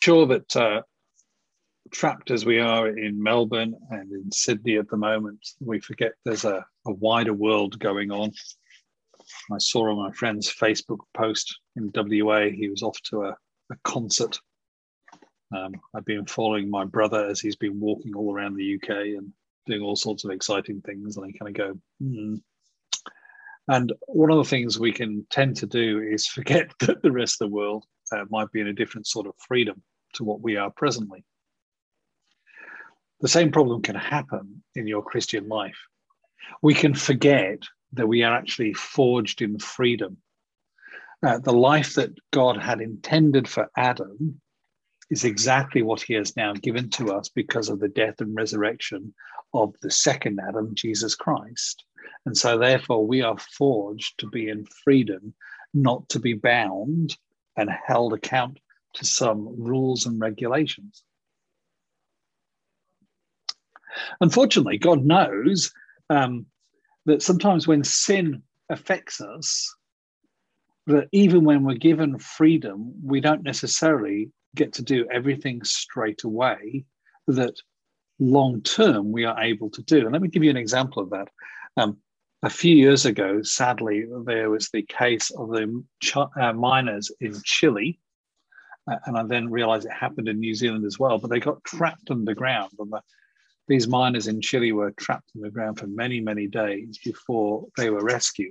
sure that trapped as we are in Melbourne and in Sydney at the moment, we forget there's a wider world going on. I saw on my friend's Facebook post in WA, he was off to a concert. I've been following my brother as he's been walking all around the UK and doing all sorts of exciting things. And I kind of go, And one of the things we can tend to do is forget that the rest of the world might be in a different sort of freedom to what we are presently. The same problem can happen in your Christian life. We can forget that we are actually forged in freedom. The life that God had intended for Adam is exactly what he has now given to us because of the death and resurrection of the second Adam, Jesus Christ. And so therefore we are forged to be in freedom, not to be bound and held account to some rules and regulations. Unfortunately, God knows that sometimes when sin affects us, that even when we're given freedom, we don't necessarily get to do everything straight away that long term we are able to do. And let me give you an example of that. A few years ago, sadly, there was the case of the miners in Chile. And I then realized it happened in New Zealand as well, but they got trapped underground. And these miners in Chile were trapped underground for many, many days before they were rescued.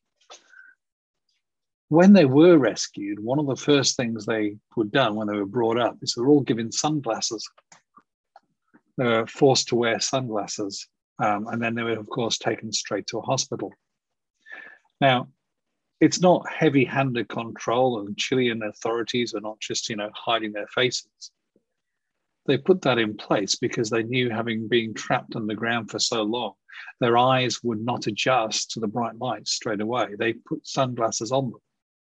When they were rescued, one of the first things they were done when they were brought up is they were all given sunglasses. They were forced to wear sunglasses. And then they were, of course, taken straight to a hospital. Now, it's not heavy-handed control, and Chilean authorities are not just, hiding their faces. They put that in place because they knew, having been trapped underground for so long, their eyes would not adjust to the bright lights straight away. They put sunglasses on them.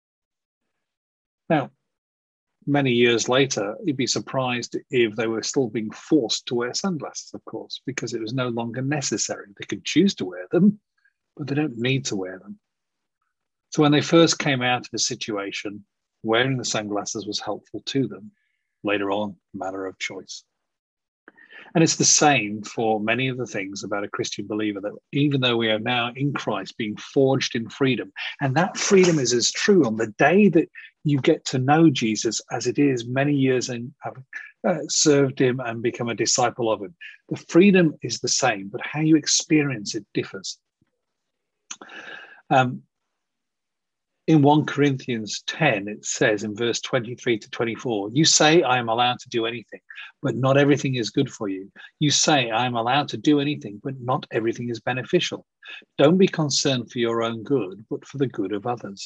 Now, many years later, you'd be surprised if they were still being forced to wear sunglasses, of course, because it was no longer necessary. They could choose to wear them, but they don't need to wear them. So when they first came out of the situation, wearing the sunglasses was helpful to them. Later on, a matter of choice. And it's the same for many of the things about a Christian believer, that even though we are now in Christ being forged in freedom, and that freedom is as true on the day that you get to know Jesus as it is many years in having served him and become a disciple of him. The freedom is the same, but how you experience it differs. In 1 Corinthians 10, it says in verse 23 to 24, you say I am allowed to do anything, but not everything is good for you. You say I am allowed to do anything, but not everything is beneficial. Don't be concerned for your own good, but for the good of others.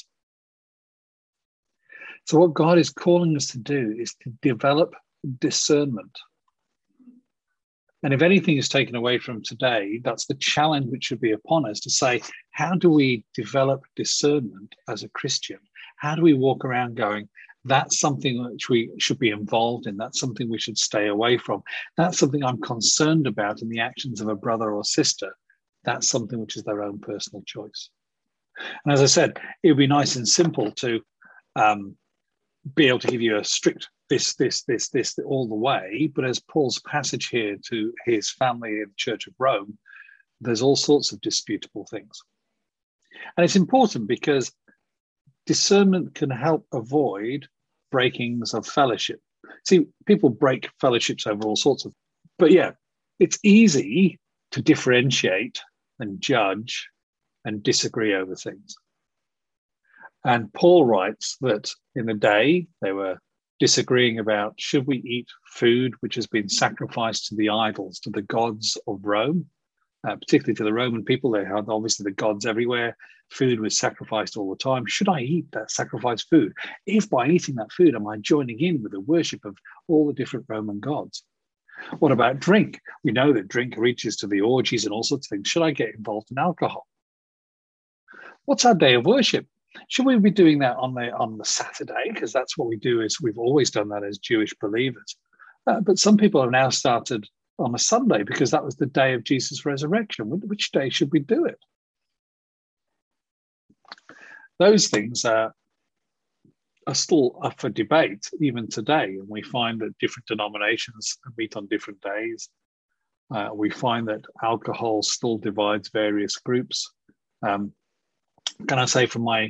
So what God is calling us to do is to develop discernment. And if anything is taken away from today, that's the challenge which should be upon us, to say, how do we develop discernment as a Christian? How do we walk around going, that's something which we should be involved in. That's something we should stay away from. That's something I'm concerned about in the actions of a brother or sister. That's something which is their own personal choice. And as I said, it would be nice and simple to be able to give you a strict this all the way. But as Paul's passage here to his family in the Church of Rome, there's all sorts of disputable things. And it's important because discernment can help avoid breakings of fellowship. See, people break fellowships over all sorts of, but yeah, it's easy to differentiate and judge and disagree over things. And Paul writes that in the day they were disagreeing about, should we eat food which has been sacrificed to the idols, to the gods of Rome, particularly to the Roman people. They had obviously the gods everywhere. Food was sacrificed all the time. Should I eat that sacrificed food? If by eating that food, am I joining in with the worship of all the different Roman gods? What about drink? We know that drink reaches to the orgies and all sorts of things. Should I get involved in alcohol? What's our day of worship? Should we be doing that on the Saturday? Because that's what we do, is we've always done that as Jewish believers. But some people have now started on a Sunday because that was the day of Jesus' resurrection. Which day should we do it? Those things are are still up for debate even today. And we find that different denominations meet on different days. We find that alcohol still divides various groups. Can I say from my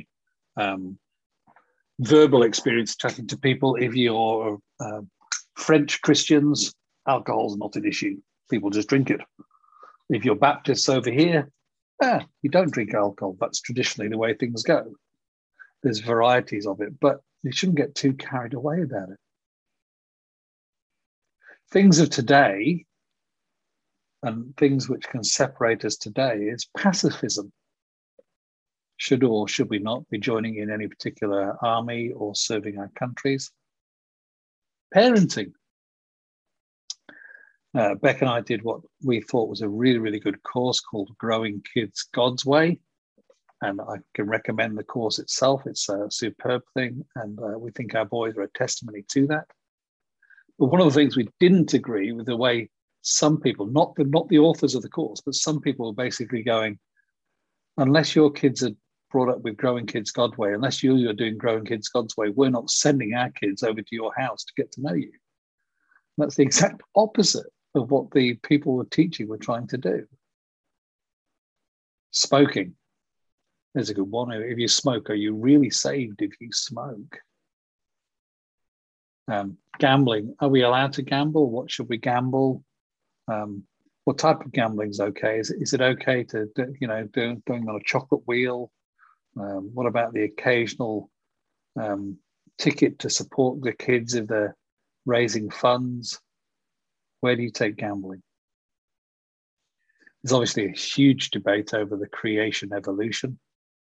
verbal experience chatting to people, if you're French Christians, alcohol is not an issue. People just drink it. If you're Baptists over here, you don't drink alcohol. That's traditionally the way things go. There's varieties of it, but you shouldn't get too carried away about it. Things of today and things which can separate us today is pacifism. Should or should we not be joining in any particular army or serving our countries? Parenting. Beck and I did what we thought was a really, really good course called Growing Kids God's Way. And I can recommend the course itself. It's a superb thing. And we think our boys are a testimony to that. But one of the things we didn't agree with the way some people, not the authors of the course, but some people are basically going, unless your kids are brought up with Growing Kids God's Way, unless you're doing Growing Kids God's Way, we're not sending our kids over to your house to get to know you. And that's the exact opposite of what the people were teaching were trying to do. Smoking. There's a good one. If you smoke, are you really saved if you smoke? Gambling. Are we allowed to gamble? What should we gamble? What type of gambling is okay? Is it okay to going on a chocolate wheel? What about the occasional ticket to support the kids if they're raising funds? Where do you take gambling? There's obviously a huge debate over the creation evolution.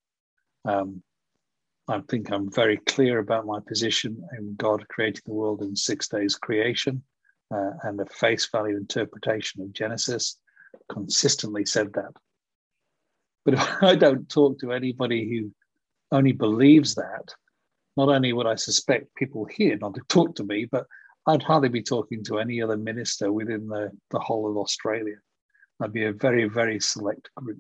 I think I'm very clear about my position in God creating the world in 6 days creation and a face value interpretation of Genesis. Consistently said that. But if I don't talk to anybody who only believes that, not only would I suspect people here not to talk to me, but I'd hardly be talking to any other minister within the whole of Australia. I'd be a very, very select group.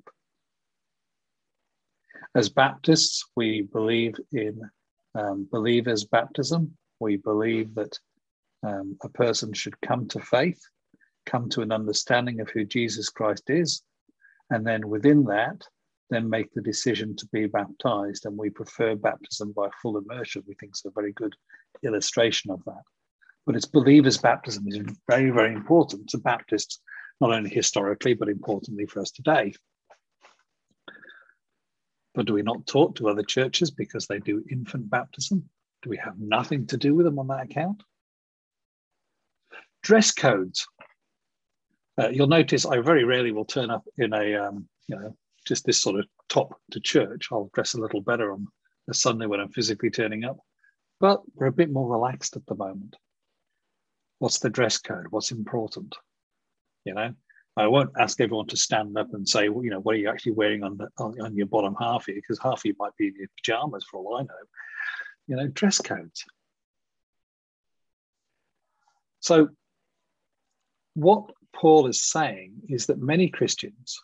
As Baptists, we believe in believers' baptism. We believe that a person should come to faith, come to an understanding of who Jesus Christ is, and then within that, then make the decision to be baptized. And we prefer baptism by full immersion. We think it's a very good illustration of that. But it's believers' baptism is very, very important to Baptists, not only historically, but importantly for us today. But do we not talk to other churches because they do infant baptism? Do we have nothing to do with them on that account? Dress codes. You'll notice I very rarely will turn up in a, just this sort of top to church. I'll dress a little better on a Sunday when I'm physically turning up. But we're a bit more relaxed at the moment. What's the dress code? What's important? I won't ask everyone to stand up and say, well, what are you actually wearing on your bottom half here? Because half of you might be in your pajamas for all I know. Dress codes. So what Paul is saying is that many Christians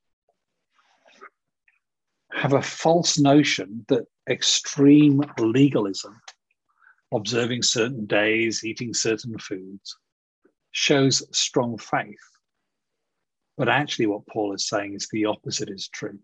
have a false notion that extreme legalism, observing certain days, eating certain foods, shows strong faith. But actually what Paul is saying is the opposite is true.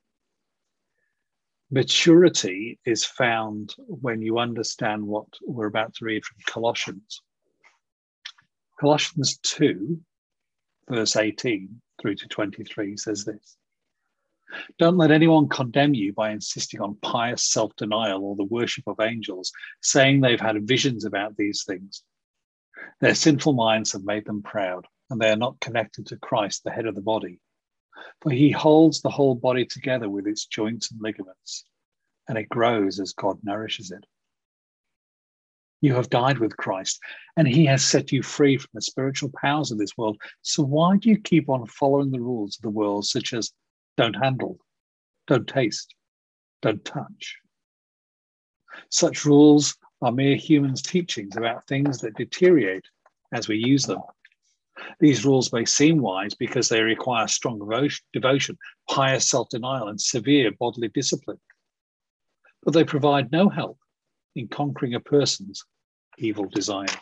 Maturity is found when you understand what we're about to read from Colossians. Colossians 2, verse 18 through to 23 says this. Don't let anyone condemn you by insisting on pious self-denial or the worship of angels, saying they've had visions about these things. Their sinful minds have made them proud, and they are not connected to Christ, the head of the body. For he holds the whole body together with its joints and ligaments, and it grows as God nourishes it. You have died with Christ, and he has set you free from the spiritual powers of this world. So why do you keep on following the rules of the world, such as don't handle, don't taste, don't touch? Such rules are mere humans' teachings about things that deteriorate as we use them. These rules may seem wise because they require strong devotion, pious self-denial, and severe bodily discipline. But they provide no help in conquering a person's evil desires.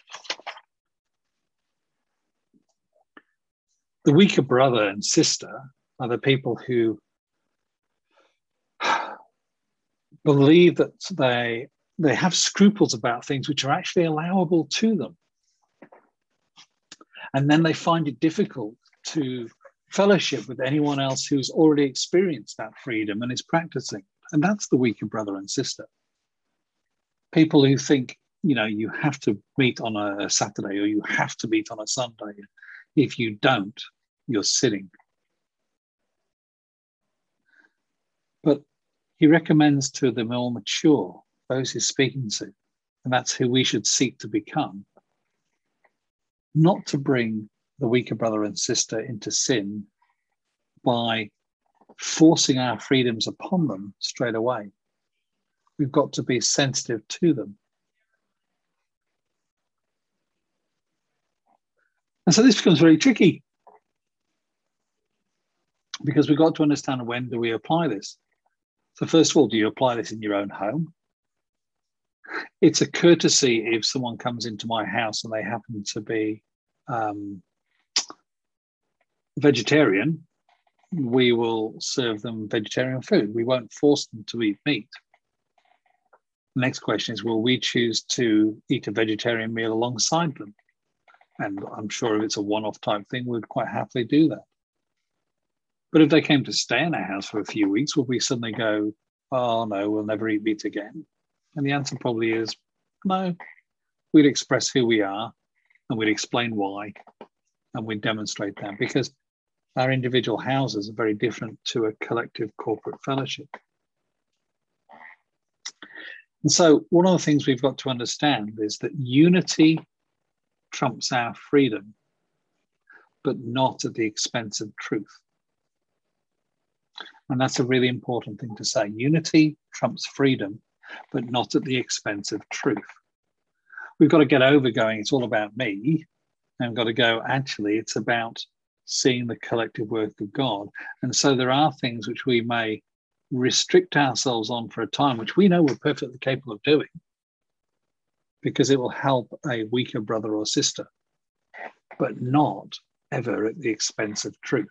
The weaker brother and sister are the people who believe that they have scruples about things which are actually allowable to them. And then they find it difficult to fellowship with anyone else who's already experienced that freedom and is practicing. And that's the weaker brother and sister. People who think, you have to meet on a Saturday or you have to meet on a Sunday. If you don't, you're sinning. But he recommends to the more mature, those he's speaking to, and that's who we should seek to become, not to bring the weaker brother and sister into sin by forcing our freedoms upon them straight away. We've got to be sensitive to them. And so this becomes very tricky because we've got to understand, when do we apply this? So first of all, do you apply this in your own home? It's a courtesy if someone comes into my house and they happen to be vegetarian, we will serve them vegetarian food. We won't force them to eat meat. The next question is, will we choose to eat a vegetarian meal alongside them? And I'm sure if it's a one-off type thing, we'd quite happily do that. But if they came to stay in our house for a few weeks, would we suddenly go, oh no, we'll never eat meat again? And the answer probably is no. We'd express who we are and we'd explain why, and we'd demonstrate that, because our individual houses are very different to a collective corporate fellowship. And so one of the things we've got to understand is that unity trumps our freedom, but not at the expense of truth. And that's a really important thing to say. Unity trumps freedom, but not at the expense of truth. We've got to get over going, it's all about me, and we've got to go, actually, it's about seeing the collective work of God. And so there are things which we may restrict ourselves on for a time, which we know we're perfectly capable of doing, because it will help a weaker brother or sister, but not ever at the expense of truth.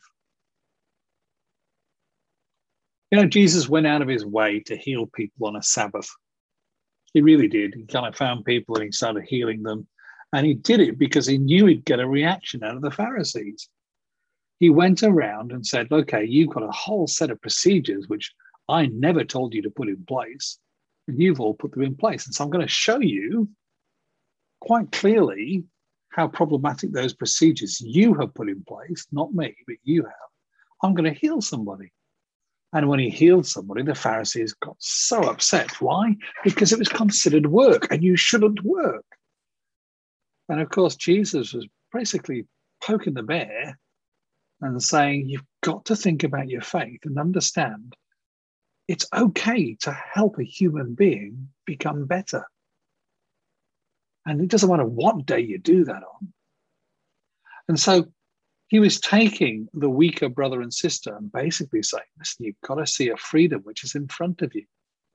Jesus went out of his way to heal people on a Sabbath. He really did. He kind of found people and he started healing them. And he did it because he knew he'd get a reaction out of the Pharisees. He went around and said, okay, you've got a whole set of procedures which I never told you to put in place, and you've all put them in place. And so I'm going to show you quite clearly how problematic those procedures you have put in place, not me, but you have. I'm going to heal somebody. And when he healed somebody, the Pharisees got so upset. Why? Because it was considered work, and you shouldn't work. And of course, Jesus was basically poking the bear and saying, you've got to think about your faith and understand it's okay to help a human being become better. And it doesn't matter what day you do that on. And so he was taking the weaker brother and sister and basically saying, listen, you've got to see a freedom which is in front of you.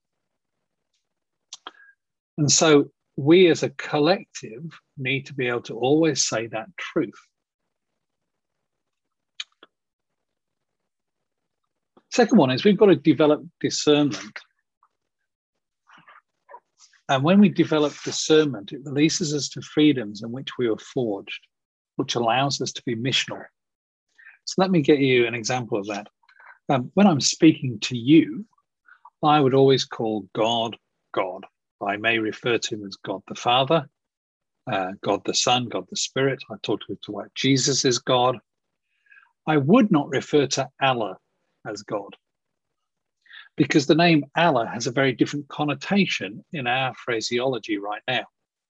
And so we as a collective need to be able to always say that truth. Second one is we've got to develop discernment. And when we develop discernment, it releases us to freedoms in which we were forged, which allows us to be missional. So let me get you an example of that. When I'm speaking to you, I would always call God, God. I may refer to him as God the Father, God the Son, God the Spirit. I talked about Jesus as God. I would not refer to Allah as God, because the name Allah has a very different connotation in our phraseology right now.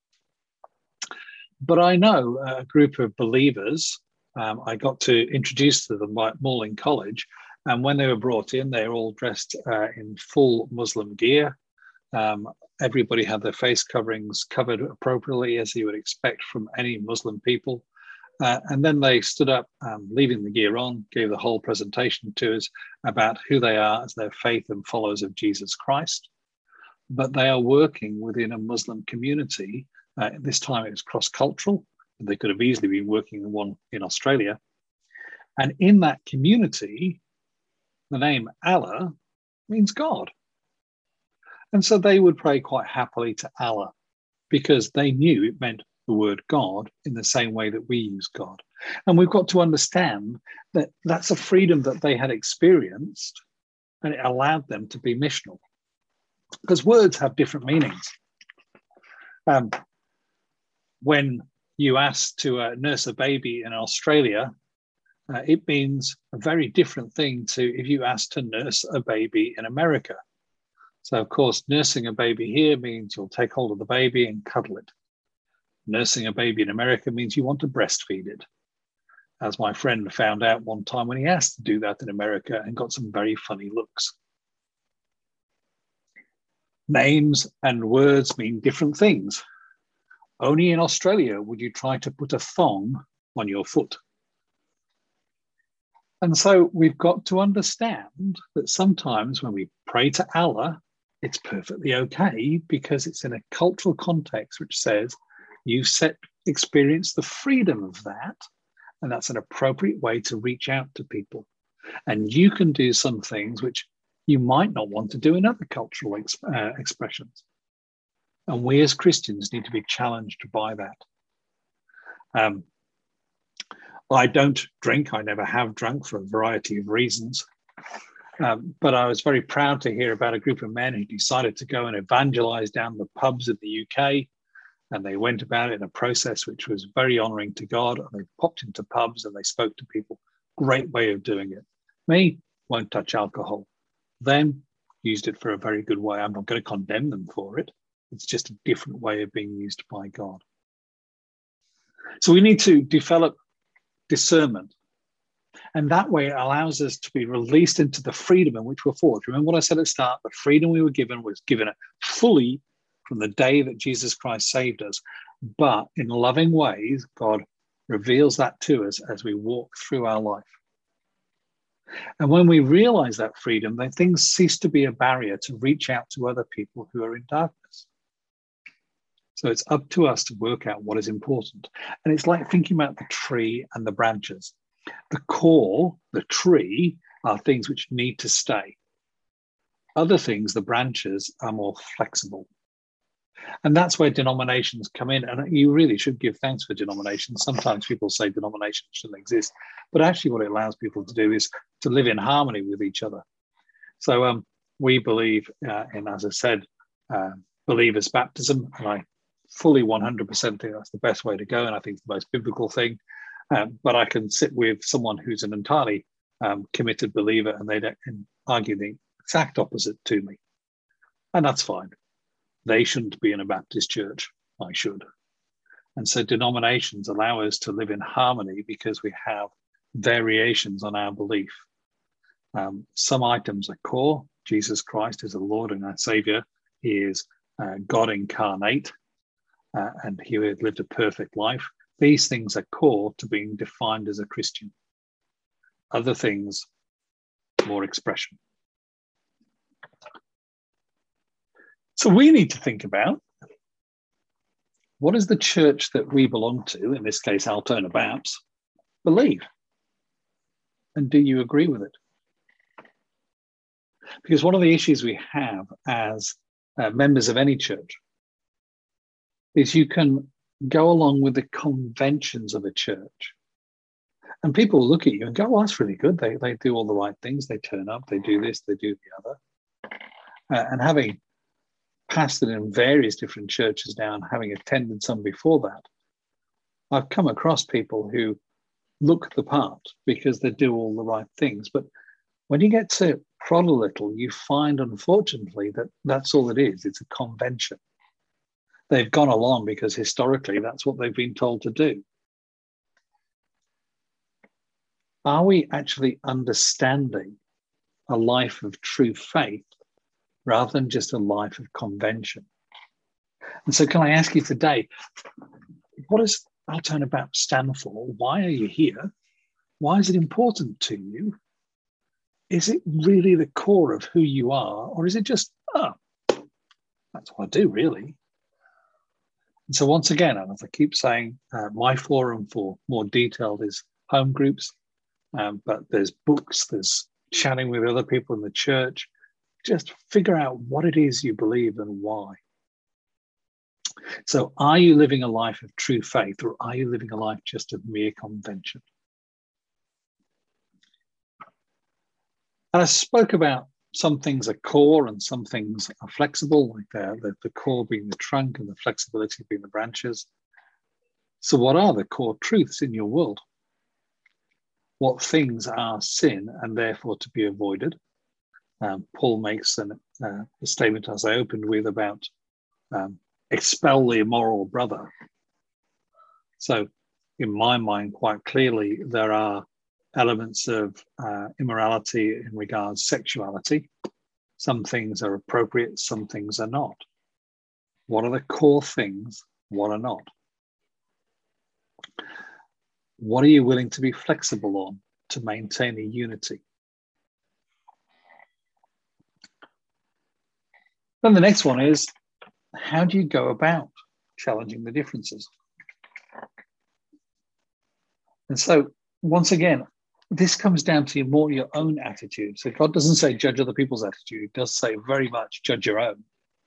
But I know a group of believers, I got to introduce to them at Malling College, and when they were brought in, they were all dressed in full Muslim gear. Everybody had their face coverings covered appropriately, as you would expect from any Muslim people. And then they stood up, leaving the gear on, gave the whole presentation to us about who they are as their faith and followers of Jesus Christ. but they are working within a Muslim community. This time it was cross-cultural. They could have easily been working in one in Australia. And in that community, the name Allah means God. And so they would pray quite happily to Allah because they knew it meant the word God in the same way that we use God. And we've got to understand that that's a freedom that they had experienced, and it allowed them to be missional. Because words have different meanings. When you ask to nurse a baby in Australia, it means a very different thing to if you ask to nurse a baby in America. So, of course, nursing a baby here means you'll take hold of the baby and cuddle it. Nursing a baby in America means you want to breastfeed it. As my friend found out one time when he asked to do that in America and got some very funny looks. Names and words mean different things. Only in Australia would you try to put a thong on your foot. And so we've got to understand that sometimes when we pray to Allah, it's perfectly okay because it's in a cultural context which says you've experienced the freedom of that, and that's an appropriate way to reach out to people. And you can do some things which you might not want to do in other cultural expressions. And we as Christians need to be challenged by that. I don't drink. I never have drunk for a variety of reasons. But I was very proud to hear about a group of men who decided to go and evangelize down the pubs of the UK. And they went about it in a process which was very honoring to God. And they popped into pubs and they spoke to people. Great way of doing it. Me, won't touch alcohol. Them, used it for a very good way. I'm not going to condemn them for it. It's just a different way of being used by God. So we need to develop discernment. And that way it allows us to be released into the freedom in which we're forged. Remember what I said at the start? The freedom we were given was given fully from the day that Jesus Christ saved us. But in loving ways, God reveals that to us as we walk through our life. And when we realize that freedom, then things cease to be a barrier to reach out to other people who are in darkness. So it's up to us to work out what is important. And it's like thinking about the tree and the branches. The core, the tree, are things which need to stay. Other things, the branches, are more flexible. And that's where denominations come in. And you really should give thanks for denominations. Sometimes people say denominations shouldn't exist. But actually what it allows people to do is to live in harmony with each other. So we believe in, as I said, believers' baptism. And I fully 100% think that's the best way to go. And I think it's the most biblical thing. But I can sit with someone who's an entirely committed believer and they can argue the exact opposite to me. And that's fine. They shouldn't be in a Baptist church. I should. And so denominations allow us to live in harmony because we have variations on our belief. Some items are core. Jesus Christ is the Lord and our Savior. He is God incarnate, and he lived a perfect life. These things are core to being defined as a Christian. Other things, more expression. So we need to think about what is the church that we belong to, in this case, Altona Baps, believe? And do you agree with it? Because one of the issues we have as members of any church is you can go along with the conventions of a church. And people look at you and go, well, that's really good. They do all the right things. They turn up, they do this, they do the other. And having pastored in various different churches now and having attended some before that, I've come across people who look the part because they do all the right things. But when you get to prod a little, you find, unfortunately, that that's all it is. It's a convention. They've gone along because historically that's what they've been told to do. Are we actually understanding a life of true faith rather than just a life of convention? And so can I ask you today, what does Altona Baptist stand for? Why are you here? Why is it important to you? Is it really the core of who you are? Or is it just, That's what I do, really. And so once again, and as I keep saying, my forum for more detailed is home groups, but there's books, there's chatting with other people in the church. Just figure out what it is you believe and why. So are you living a life of true faith, or are you living a life just of mere convention? And I spoke about some things are core and some things are flexible, like the core being the trunk and the flexibility being the branches. So what are the core truths in your world? What things are sin and therefore to be avoided? Paul makes a statement, as I opened with, about expel the immoral brother. So in my mind, quite clearly, there are elements of immorality in regards to sexuality. Some things are appropriate, some things are not. What are the core things? What are not? What are you willing to be flexible on to maintain a unity? Then the next one is, how do you go about challenging the differences? And so, once again, this comes down to more your own attitude. So God doesn't say judge other people's attitude. He does say very much judge your own.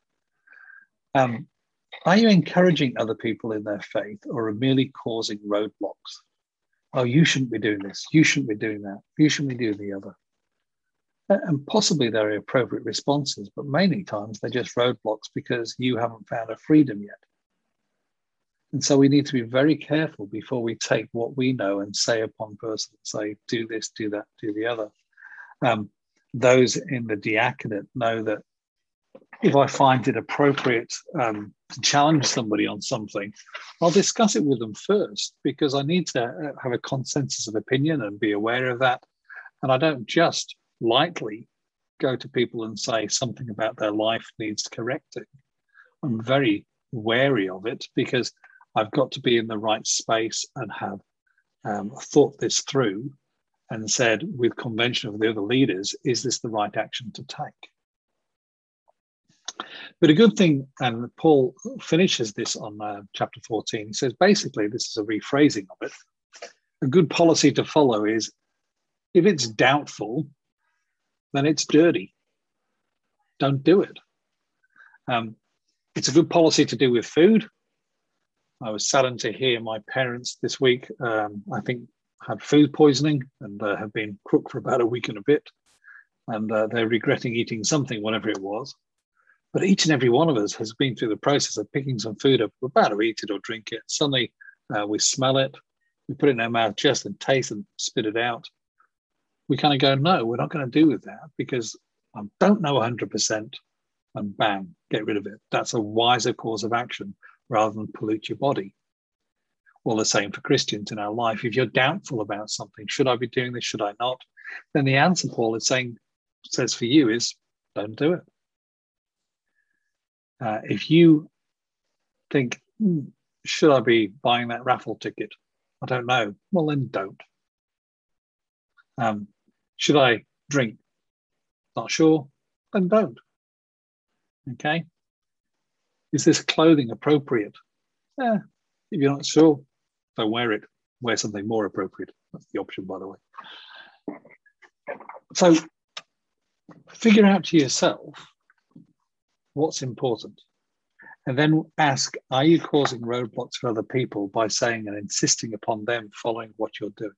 Are you encouraging other people in their faith, or are merely causing roadblocks? Oh, you shouldn't be doing this. You shouldn't be doing that. You shouldn't be doing the other. And possibly there are appropriate responses, but many times they're just roadblocks because you haven't found a freedom yet. And so we need to be very careful before we take what we know and say upon person, say, do this, do that, do the other. Those in the diaconate know that if I find it appropriate to challenge somebody on something, I'll discuss it with them first, because I need to have a consensus of opinion and be aware of that. And I don't just lightly go to people and say something about their life needs correcting. I'm very wary of it, because I've got to be in the right space and have thought this through and said, with convention of the other leaders, is this the right action to take? But a good thing, and Paul finishes this on chapter 14, he says, basically, this is a rephrasing of it. A good policy to follow is, if it's doubtful, then it's dirty. Don't do it. It's a good policy to do with food. I was saddened to hear my parents this week, I think, had food poisoning and have been crook for about a week and a bit. And they're regretting eating something, whatever it was. But each and every one of us has been through the process of picking some food up. We're about to eat it or drink it. Suddenly we smell it. We put it in our mouth just and taste and spit it out. We kind of go, no, we're not going to do with that, because I don't know 100%, and bang, get rid of it. That's a wiser course of action rather than pollute your body. All the same for Christians in our life. If you're doubtful about something, should I be doing this, should I not? Then the answer Paul is saying, says for you is, don't do it. If you think, should I be buying that raffle ticket? I don't know. Well, then don't. Should I drink? Not sure? Then don't. Okay? Is this clothing appropriate? If you're not sure, don't wear it. Wear something more appropriate. That's the option, by the way. So figure out to yourself what's important. And then ask, are you causing roadblocks for other people by saying and insisting upon them following what you're doing?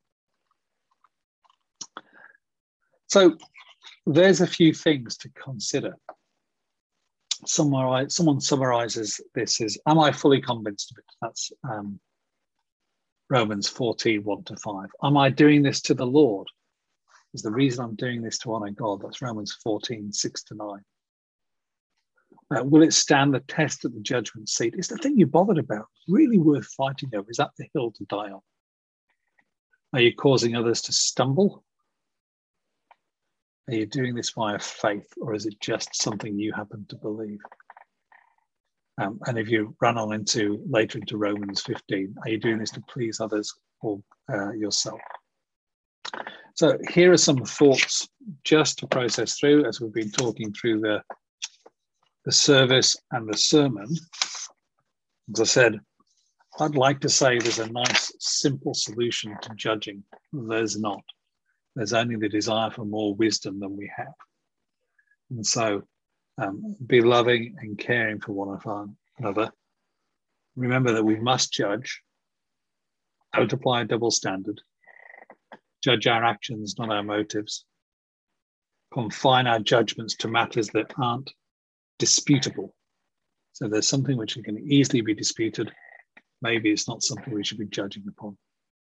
So there's a few things to consider. Someone summarizes this as, am I fully convinced of it? That's Romans 14, 1-5. Am I doing this to the Lord? Is the reason I'm doing this to honor God? That's Romans 14, 6-9. Will it stand the test at the judgment seat? Is the thing you're bothered about really worth fighting over? Is that the hill to die on? Are you causing others to stumble? Are you doing this via faith, or is it just something you happen to believe? And if you run on later into Romans 15, are you doing this to please others or yourself? So here are some thoughts just to process through as we've been talking through the service and the sermon, as I said, I'd like to say there's a nice, simple solution to judging. There's not. There's only the desire for more wisdom than we have. And so be loving and caring for one another. Remember that we must judge. Don't apply a double standard. Judge our actions, not our motives. Confine our judgments to matters that aren't disputable. So there's something which can easily be disputed. Maybe it's not something we should be judging upon.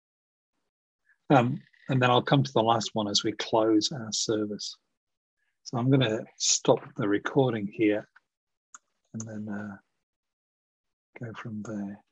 And then I'll come to the last one as we close our service. So I'm going to stop the recording here and then go from there.